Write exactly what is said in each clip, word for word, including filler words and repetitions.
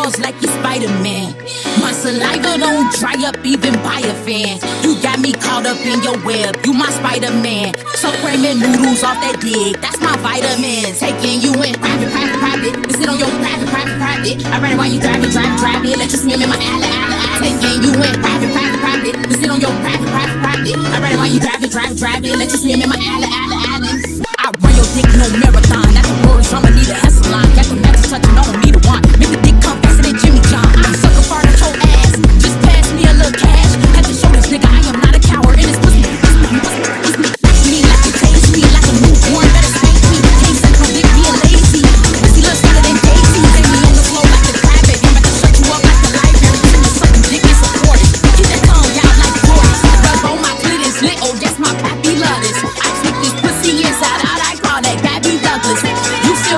claws like you're Spider-Man. My saliva don't dry up even by a fan. You got me caught up in your web, you my Spider-Man. So ramen noodles off that dick, that's my vitamin. Taking you in private, private, private. To sit on your private, private, private. I read it while you drive it, drive it, drive it. Let you swim in my alley, alley, alley. Taking you in private, private, private. To sit on your private, private, private. I read it while you drive it, drive it, drive it. Let you swim in my alley, alley, alley. I run your dick, no marathon. That's a word, I'ma need a echelon. Got the matches touching on me to one. Make the dick come faster than Jimmy John. I'm sucker fart at your ass. Just pass me a little cash. Had to show this nigga I am not a coward. And it's pussy, pussy, pussy, pussy. Me like it taste me like a newborn. Better spank me. Can't suck no dick being lazy. Pussy looks better than Daisy. Take me on the floor like the crab baby. I'm about to shut you up like the library. You know sucking dick and support it. Keep that tongue out like Doris. Rub on my clitoris lit. Oh, that's my pappy love this. I stick this pussy inside out. I call that Gabby Douglas. You feel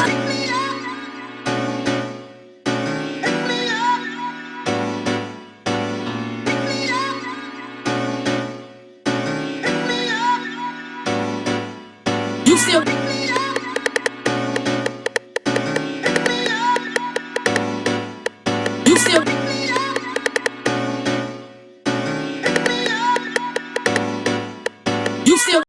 You feel